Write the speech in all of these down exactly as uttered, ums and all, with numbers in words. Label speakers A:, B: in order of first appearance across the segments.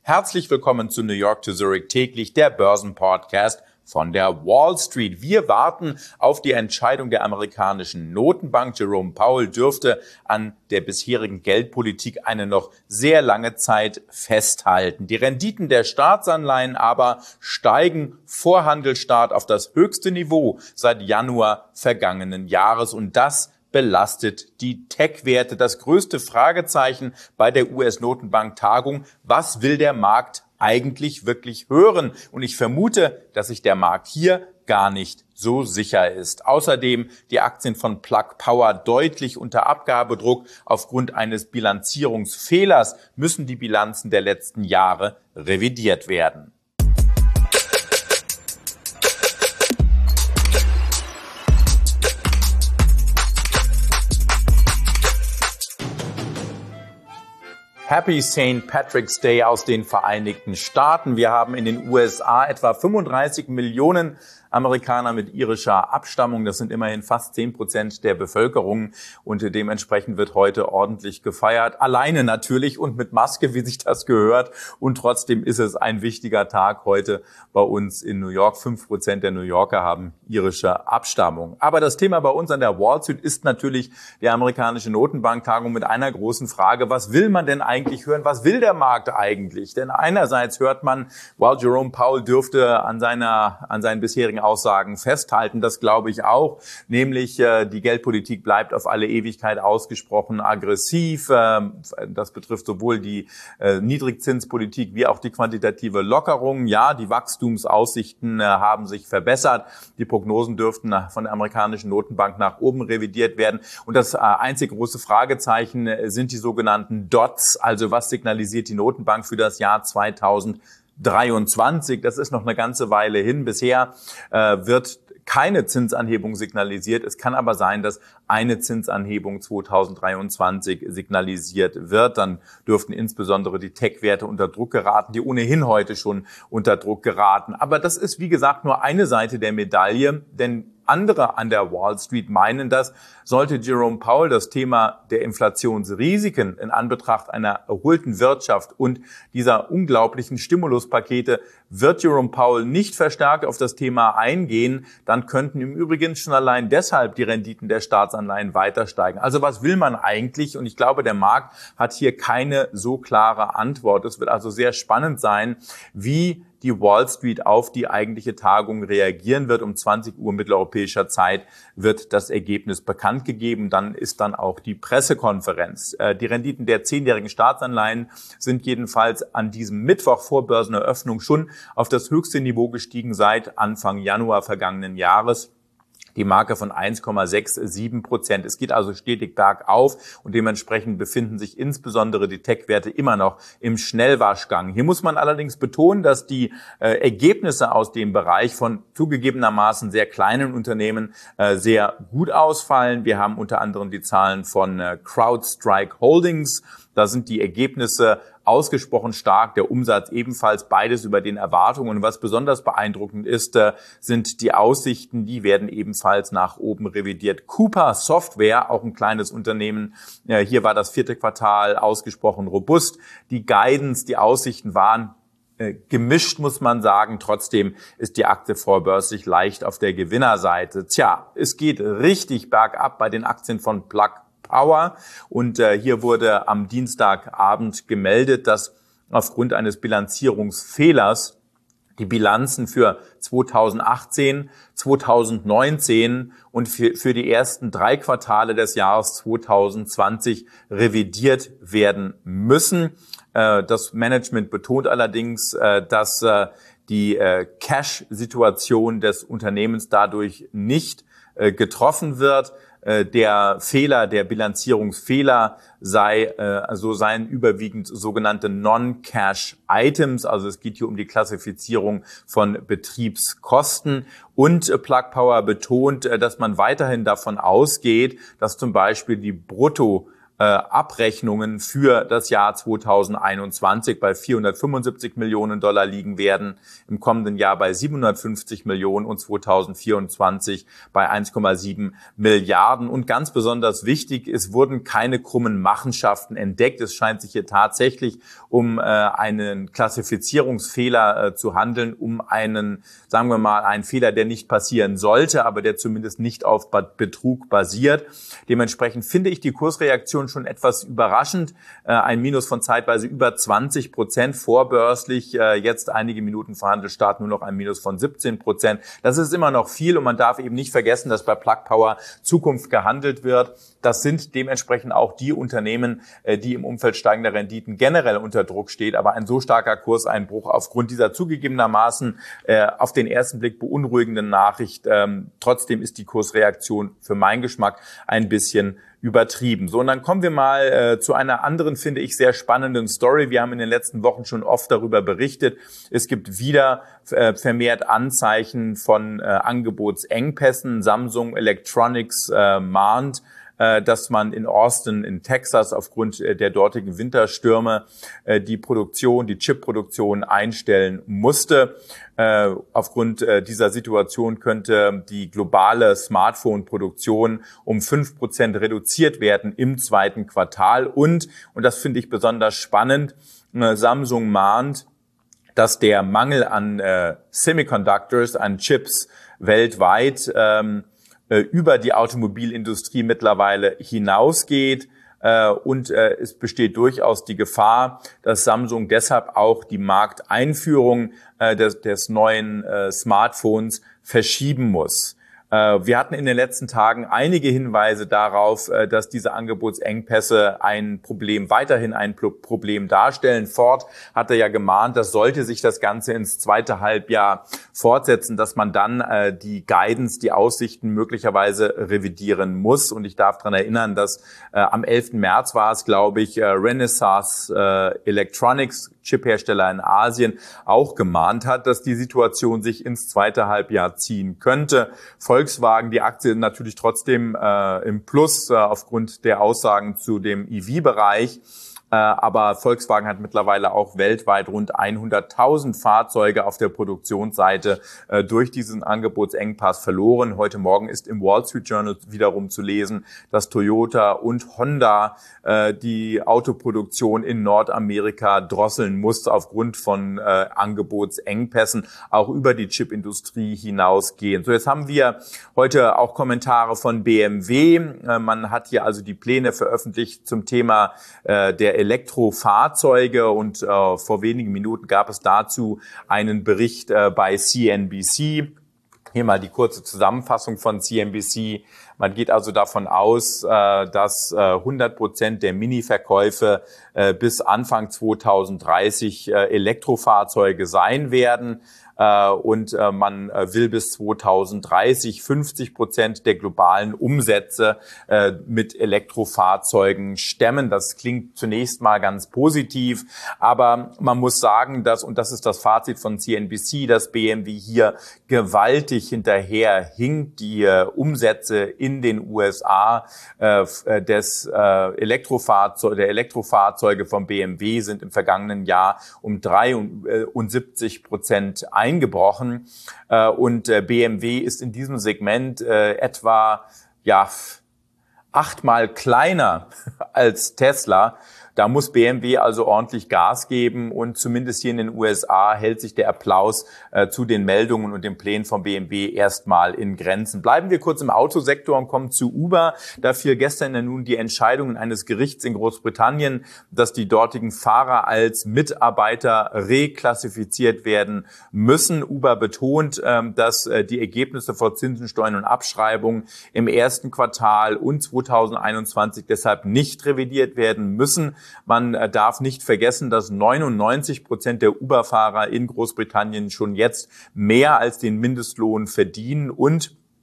A: Herzlich willkommen zu New York to Zurich täglich, der Börsenpodcast von der Wall Street. Wir warten auf die Entscheidung der amerikanischen Notenbank. Jerome Powell dürfte an der bisherigen Geldpolitik eine noch sehr lange Zeit festhalten. Die Renditen der Staatsanleihen aber steigen vor Handelstart auf das höchste Niveau seit Januar vergangenen Jahres, und das belastet die Tech-Werte. Das größte Fragezeichen bei der U S-Notenbank-Tagung: Was will der Markt eigentlich wirklich hören? Und ich vermute, dass sich der Markt hier gar nicht so sicher ist. Außerdem die Aktien von Plug Power deutlich unter Abgabedruck. Aufgrund eines Bilanzierungsfehlers müssen die Bilanzen der letzten Jahre revidiert werden. Happy Saint Patrick's Day aus den Vereinigten Staaten. Wir haben in den U S A etwa fünfunddreißig Millionen Amerikaner mit irischer Abstammung. Das sind immerhin fast zehn Prozent der Bevölkerung, und dementsprechend wird heute ordentlich gefeiert. Alleine natürlich und mit Maske, wie sich das gehört. Und trotzdem ist es ein wichtiger Tag heute bei uns in New York. Fünf Prozent der New Yorker haben irische Abstammung. Aber das Thema bei uns an der Wall Street ist natürlich die amerikanische Notenbanktagung mit einer großen Frage: Was will man denn eigentlich hören? Was will der Markt eigentlich? Denn einerseits hört man, wow, Jerome Powell dürfte an seiner, an seinen bisherigen Aussagen festhalten. Das glaube ich auch. Nämlich, äh, die Geldpolitik bleibt auf alle Ewigkeit ausgesprochen aggressiv. Äh, das betrifft sowohl die äh, Niedrigzinspolitik wie auch die quantitative Lockerung. Ja, die Wachstumsaussichten äh, haben sich verbessert. Die Prognosen dürften von der amerikanischen Notenbank nach oben revidiert werden. Und das äh, einzige große Fragezeichen äh, sind die sogenannten Dots. Also was signalisiert die Notenbank für das Jahr zweitausenddreiundzwanzig? Das ist noch eine ganze Weile hin. Bisher äh, wird keine Zinsanhebung signalisiert. Es kann aber sein, dass eine Zinsanhebung zweitausenddreiundzwanzig signalisiert wird. Dann dürften insbesondere die Tech-Werte unter Druck geraten, die ohnehin heute schon unter Druck geraten. Aber das ist, wie gesagt, nur eine Seite der Medaille, denn andere an der Wall Street meinen, dass, sollte Jerome Powell das Thema der Inflationsrisiken in Anbetracht einer erholten Wirtschaft und dieser unglaublichen Stimuluspakete, wird Jerome Powell nicht verstärkt auf das Thema eingehen, dann könnten im Übrigen schon allein deshalb die Renditen der Staatsanleihen weiter steigen. Also was will man eigentlich? Und ich glaube, der Markt hat hier keine so klare Antwort. Es wird also sehr spannend sein, wie die Wall Street auf die eigentliche Tagung reagieren wird. Um zwanzig Uhr mitteleuropäischer Zeit wird das Ergebnis bekannt gegeben. Dann ist dann auch die Pressekonferenz. Die Renditen der zehnjährigen Staatsanleihen sind jedenfalls an diesem Mittwoch vor Börseneröffnung schon auf das höchste Niveau gestiegen seit Anfang Januar vergangenen Jahres. Die Marke von eins Komma siebenundsechzig Prozent. Es geht also stetig bergauf, und dementsprechend befinden sich insbesondere die Tech-Werte immer noch im Schnellwaschgang. Hier muss man allerdings betonen, dass die äh, Ergebnisse aus dem Bereich von zugegebenermaßen sehr kleinen Unternehmen äh, sehr gut ausfallen. Wir haben unter anderem die Zahlen von äh, CrowdStrike Holdings. Da sind die Ergebnisse ausgesprochen stark, der Umsatz ebenfalls, beides über den Erwartungen. Und was besonders beeindruckend ist, sind die Aussichten, die werden ebenfalls nach oben revidiert. Coupa Software, auch ein kleines Unternehmen, hier war das vierte Quartal ausgesprochen robust. Die Guidance, die Aussichten waren gemischt, muss man sagen. Trotzdem ist die Aktie vorbörslich leicht auf der Gewinnerseite. Tja, es geht richtig bergab bei den Aktien von Plug Power, und äh, hier wurde am Dienstagabend gemeldet, dass aufgrund eines Bilanzierungsfehlers die Bilanzen für zweitausendachtzehn, zweitausendneunzehn und für, für die ersten drei Quartale des Jahres zweitausendzwanzig revidiert werden müssen. Äh, das Management betont allerdings, äh, dass äh, die äh, Cash-Situation des Unternehmens dadurch nicht äh, getroffen wird. Der Fehler, der Bilanzierungsfehler sei, also seien überwiegend sogenannte Non-Cash-Items. Also es geht hier um die Klassifizierung von Betriebskosten. Und Plug Power betont, dass man weiterhin davon ausgeht, dass zum Beispiel die Brutto äh, Abrechnungen für das Jahr zweitausendeinundzwanzig bei vierhundertfünfundsiebzig Millionen Dollar liegen werden, im kommenden Jahr bei siebenhundertfünfzig Millionen und zweitausendvierundzwanzig bei eins Komma sieben Milliarden. Und ganz besonders wichtig, es wurden keine krummen Machenschaften entdeckt. Es scheint sich hier tatsächlich um äh, einen Klassifizierungsfehler äh, zu handeln, um einen, sagen wir mal, einen Fehler, der nicht passieren sollte, aber der zumindest nicht auf Betrug basiert. Dementsprechend finde ich die Kursreaktion schon etwas überraschend. Ein Minus von zeitweise über zwanzig Prozent vorbörslich, jetzt einige Minuten vor Handelsstart nur noch ein Minus von siebzehn Prozent. Das ist immer noch viel und man darf eben nicht vergessen, dass bei Plug Power Zukunft gehandelt wird. Das sind dementsprechend auch die Unternehmen, die im Umfeld steigender Renditen generell unter Druck steht. Aber ein so starker Kurseinbruch aufgrund dieser zugegebenermaßen auf den ersten Blick beunruhigenden Nachricht, trotzdem ist die Kursreaktion für meinen Geschmack ein bisschen übertrieben. So, und dann kommen wir mal äh, zu einer anderen, finde ich, sehr spannenden Story. Wir haben in den letzten Wochen schon oft darüber berichtet. Es gibt wieder äh, vermehrt Anzeichen von äh, Angebotsengpässen. Samsung Electronics äh, mahnt, äh, dass man in Austin in Texas aufgrund äh, der dortigen Winterstürme äh, die Produktion, die Chipproduktion einstellen musste. Äh, aufgrund äh, dieser Situation könnte die globale Smartphone-Produktion um fünf Prozent reduziert werden im zweiten Quartal. Und, und das finde ich besonders spannend, äh, Samsung mahnt, dass der Mangel an äh, Semiconductors, an Chips weltweit ähm, äh, über die Automobilindustrie mittlerweile hinausgeht. Und es besteht durchaus die Gefahr, dass Samsung deshalb auch die Markteinführung des, des neuen Smartphones verschieben muss. Wir hatten in den letzten Tagen einige Hinweise darauf, dass diese Angebotsengpässe ein Problem, weiterhin ein Problem darstellen. Ford hatte ja gemahnt, dass sollte sich das Ganze ins zweite Halbjahr fortsetzen, dass man dann die Guidance, die Aussichten möglicherweise revidieren muss. Und ich darf daran erinnern, dass am elften März war es, glaube ich, Renesas Electronics, Chiphersteller in Asien, auch gemahnt hat, dass die Situation sich ins zweite Halbjahr ziehen könnte. Volkswagen, die Aktie natürlich trotzdem äh, im Plus äh, aufgrund der Aussagen zu dem E V-Bereich. Äh, aber Volkswagen hat mittlerweile auch weltweit rund hunderttausend Fahrzeuge auf der Produktionsseite äh, durch diesen Angebotsengpass verloren. Heute Morgen ist im Wall Street Journal wiederum zu lesen, dass Toyota und Honda äh, die Autoproduktion in Nordamerika drosseln muss aufgrund von äh, Angebotsengpässen, auch über die Chipindustrie hinausgehen. So, jetzt haben wir heute auch Kommentare von B M W. Äh, man hat hier also die Pläne veröffentlicht zum Thema äh, der Elektrofahrzeuge und äh, vor wenigen Minuten gab es dazu einen Bericht äh, bei C N B C. Hier mal die kurze Zusammenfassung von C N B C. Man geht also davon aus, äh, dass äh, hundert Prozent der Mini-Verkäufe äh, bis Anfang zweitausenddreißig äh, Elektrofahrzeuge sein werden. Und man will bis zweitausenddreißig fünfzig Prozent der globalen Umsätze mit Elektrofahrzeugen stemmen. Das klingt zunächst mal ganz positiv, aber man muss sagen, dass, und das ist das Fazit von C N B C, dass B M W hier gewaltig hinterher hinkt. Die Umsätze in den U S A des Elektrofahrzeug, der Elektrofahrzeuge von B M W sind im vergangenen Jahr um dreiundsiebzig Prozent eingebrochen und B M W ist in diesem Segment etwa ja achtmal kleiner als Tesla. Da muss B M W also ordentlich Gas geben und zumindest hier in den U S A hält sich der Applaus äh, zu den Meldungen und den Plänen von B M W erstmal in Grenzen. Bleiben wir kurz im Autosektor und kommen zu Uber. Da fiel gestern ja nun die Entscheidung eines Gerichts in Großbritannien, dass die dortigen Fahrer als Mitarbeiter reklassifiziert werden müssen. Uber betont, äh, dass äh, die Ergebnisse vor Zinsen, Steuern und Abschreibungen im ersten Quartal und zweitausendeinundzwanzig deshalb nicht revidiert werden müssen. Man darf nicht vergessen, dass neunundneunzig Prozent der Uber-Fahrer in Großbritannien schon jetzt mehr als den Mindestlohn verdienen und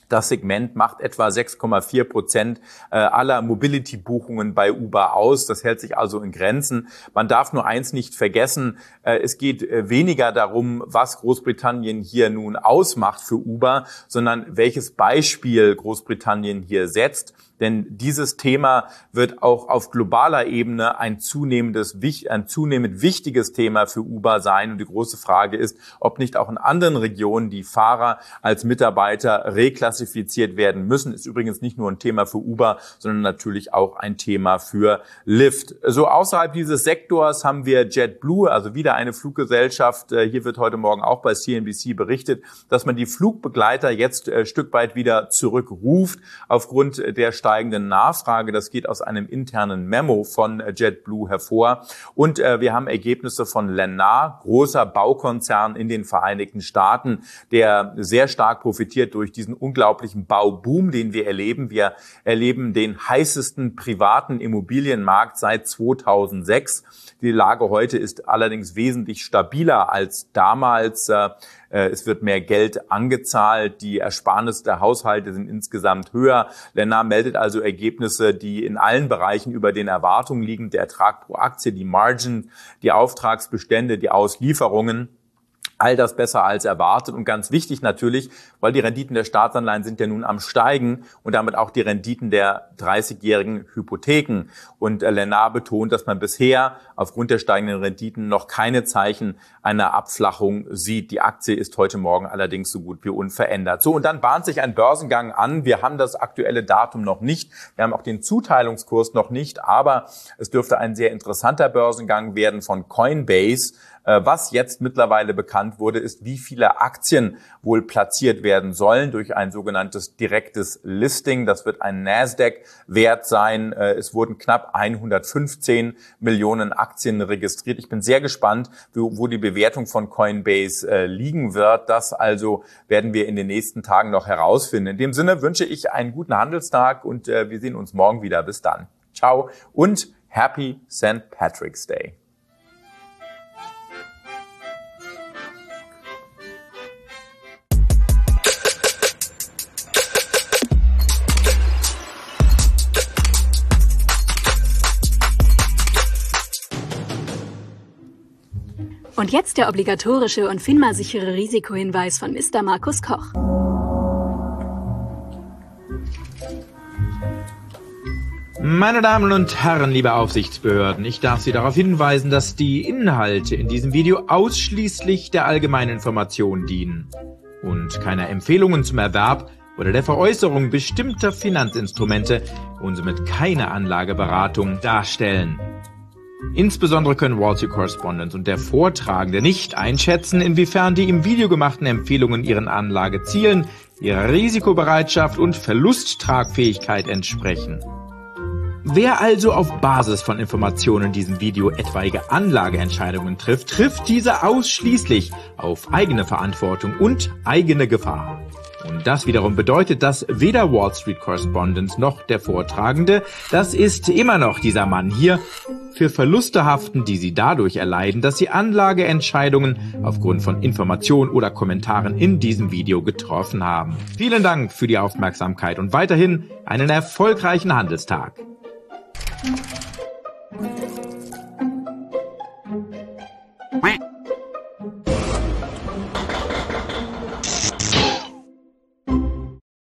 A: Das Segment macht etwa sechs Komma vier Prozent aller Mobility-Buchungen bei Uber aus. Das hält sich also in Grenzen. Man darf nur eins nicht vergessen, es geht weniger darum, was Großbritannien hier nun ausmacht für Uber, sondern welches Beispiel Großbritannien hier setzt. Denn dieses Thema wird auch auf globaler Ebene ein zunehmendes, ein zunehmend wichtiges Thema für Uber sein. Und die große Frage ist, ob nicht auch in anderen Regionen die Fahrer als Mitarbeiter reklassifiziert werden müssen. Ist übrigens nicht nur ein Thema für Uber, sondern natürlich auch ein Thema für Lyft. So außerhalb dieses Sektors haben wir JetBlue, also wieder eine Fluggesellschaft. Hier wird heute Morgen auch bei C N B C berichtet, dass man die Flugbegleiter jetzt ein Stück weit wieder zurückruft aufgrund der steigenden Nachfrage. Das geht aus einem internen Memo von JetBlue hervor. Und äh, wir haben Ergebnisse von Lennar, großer Baukonzern in den Vereinigten Staaten, der sehr stark profitiert durch diesen unglaublichen Bauboom, den wir erleben. Wir erleben den heißesten privaten Immobilienmarkt seit zweitausendsechs. Die Lage heute ist allerdings wesentlich stabiler als damals. Äh, Es wird mehr Geld angezahlt, die Ersparnisse der Haushalte sind insgesamt höher. Lennar meldet also Ergebnisse, die in allen Bereichen über den Erwartungen liegen. Der Ertrag pro Aktie, die Margin, die Auftragsbestände, die Auslieferungen. All das besser als erwartet und ganz wichtig natürlich, weil die Renditen der Staatsanleihen sind ja nun am Steigen und damit auch die Renditen der dreißigjährigen Hypotheken. Und Lennar betont, dass man bisher aufgrund der steigenden Renditen noch keine Zeichen einer Abflachung sieht. Die Aktie ist heute Morgen allerdings so gut wie unverändert. So, und dann bahnt sich ein Börsengang an. Wir haben das aktuelle Datum noch nicht. Wir haben auch den Zuteilungskurs noch nicht, aber es dürfte ein sehr interessanter Börsengang werden von Coinbase. Was jetzt mittlerweile bekannt wurde, ist, wie viele Aktien wohl platziert werden sollen durch ein sogenanntes direktes Listing. Das wird ein Nasdaq-Wert sein. Es wurden knapp hundertfünfzehn Millionen Aktien registriert. Ich bin sehr gespannt, wo die Bewertung von Coinbase liegen wird. Das also werden wir in den nächsten Tagen noch herausfinden. In dem Sinne wünsche ich einen guten Handelstag und wir sehen uns morgen wieder. Bis dann. Ciao und Happy Sankt Patrick's Day.
B: Und jetzt der obligatorische und FINMA-sichere Risikohinweis von Mister Markus Koch.
C: Meine Damen und Herren, liebe Aufsichtsbehörden, ich darf Sie darauf hinweisen, dass die Inhalte in diesem Video ausschließlich der allgemeinen Information dienen und keiner Empfehlungen zum Erwerb oder der Veräußerung bestimmter Finanzinstrumente und somit keine Anlageberatung darstellen. Insbesondere können Wall Street Correspondent und der Vortragende nicht einschätzen, inwiefern die im Video gemachten Empfehlungen ihren Anlagezielen, ihrer Risikobereitschaft und Verlusttragfähigkeit entsprechen. Wer also auf Basis von Informationen in diesem Video etwaige Anlageentscheidungen trifft, trifft diese ausschließlich auf eigene Verantwortung und eigene Gefahr. Und das wiederum bedeutet, dass weder Wall Street Correspondent noch der Vortragende, das ist immer noch dieser Mann hier, für Verluste haften, die sie dadurch erleiden, dass sie Anlageentscheidungen aufgrund von Informationen oder Kommentaren in diesem Video getroffen haben. Vielen Dank für die Aufmerksamkeit und weiterhin einen erfolgreichen Handelstag.